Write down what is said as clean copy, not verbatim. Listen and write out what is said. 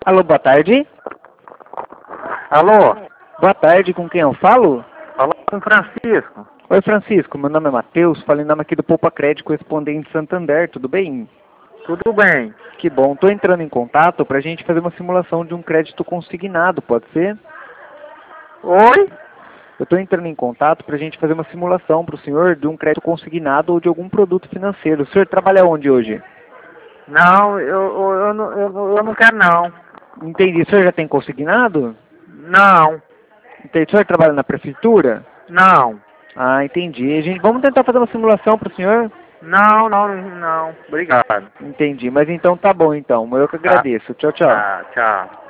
Alô, boa tarde. Alô? Boa tarde, com quem eu falo? Falou com o Francisco. Oi, Francisco, meu nome é Matheus, falo em nome aqui do Poupa Crédito Correspondente Santander, tudo bem? Tudo bem? Que bom, tô entrando em contato pra gente fazer uma simulação de um crédito consignado, pode ser? Oi? Eu tô entrando em contato pra gente fazer uma simulação pro senhor de um crédito consignado ou de algum produto financeiro. O senhor trabalha onde hoje? Não, eu não quero não. Entendi, o senhor já tem consignado? Não, Entendi, o senhor trabalha na prefeitura? não. Ah, entendi. Vamos tentar fazer uma simulação pro senhor? Não. Obrigado. Entendi, mas então tá bom então, eu que Tá, agradeço. Tchau, tchau. tá, tchau.